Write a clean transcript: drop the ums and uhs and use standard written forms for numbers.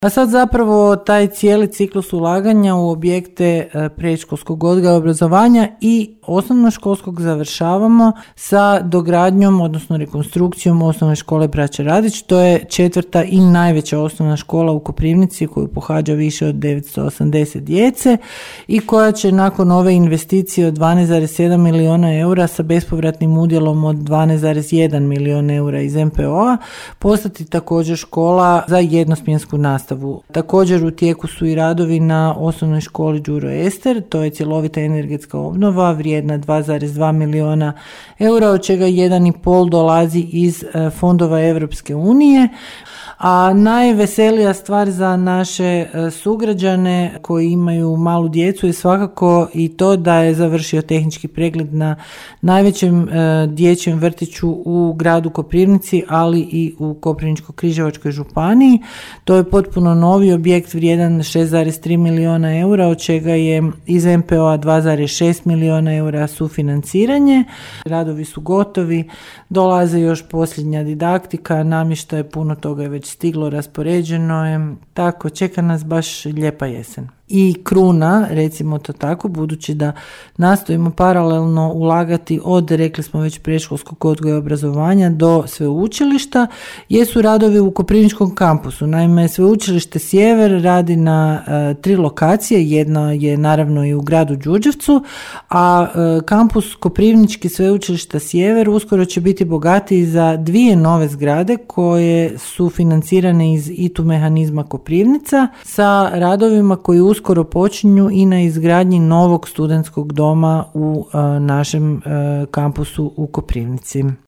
A sad zapravo taj cijeli ciklus ulaganja u objekte predškolskog odgoja i obrazovanja i osnovnoškolskog završavamo sa dogradnjom, odnosno rekonstrukcijom osnovne škole Braće Radić. To je 4. i najveća osnovna škola u Koprivnici koju pohađa više od 980 djece i koja će nakon ove investicije od 12,7 milijuna eura sa bespovratnim udjelom od 12,1 milijun eura iz MPO-a postati također škola za jednosmjensku nastavu. Također u tijeku su i radovi na osnovnoj školi Đuro Ester, to je cjelovita energetska obnova vrijedna 2,2 milijuna eura, od čega 1,5 dolazi iz fondova Europske unije. A najveselija stvar za naše sugrađane koji imaju malu djecu je svakako i to da je završio tehnički pregled na najvećem dječjem vrtiću u gradu Koprivnici, ali i u Koprivničko-križevačkoj županiji. To je potpuno novi objekt vrijedan 6,3 milijuna eura, od čega je iz MPO-a 2,6 milijuna eura sufinanciranje. Radovi su gotovi, dolaze još posljednja didaktika, namještaj, puno toga je već stiglo, raspoređeno je, tako čeka nas baš lijepa jesen. I kruna, recimo to tako, budući da nastojimo paralelno ulagati od, rekli smo već, predškolskog odgoja i obrazovanja do sveučilišta, jesu radovi u Koprivničkom kampusu. Naime, Sveučilište Sjever radi na 3 lokacije, jedna je naravno i u gradu Đurđevcu, a kampus Koprivnički Sveučilišta Sjever uskoro će biti bogatiji za 2 nove zgrade koje su financirane iz ITU mehanizma Koprivnica sa radovima koji uskoro počinju i na izgradnji novog studentskog doma u našem kampusu u Koprivnici.